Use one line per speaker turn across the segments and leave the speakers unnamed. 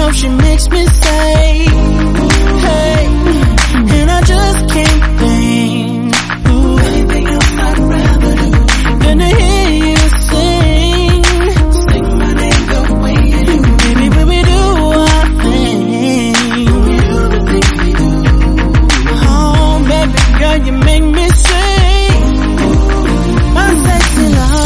love, she makes me say, hey, and I just can't think. Ooh, anything else I'd rather do than to hear you sing my name the way you do. Baby, when we do our thing, when we do the things we do. Oh, baby girl, you make me sing my sexy love.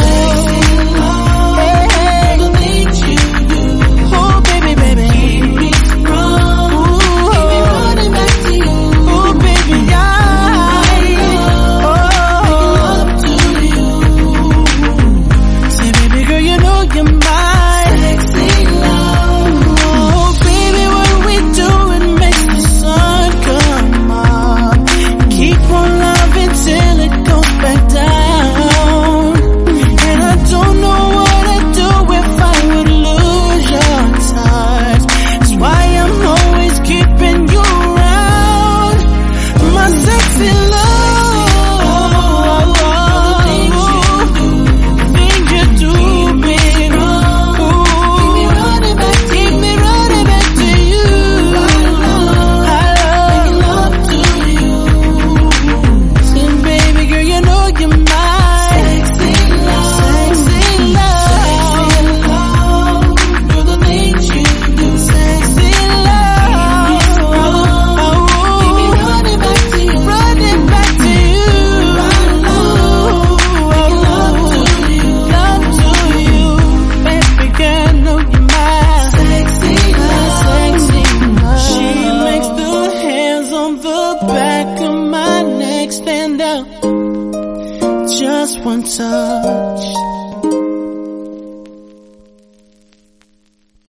Back of my neck stand out, just one touch.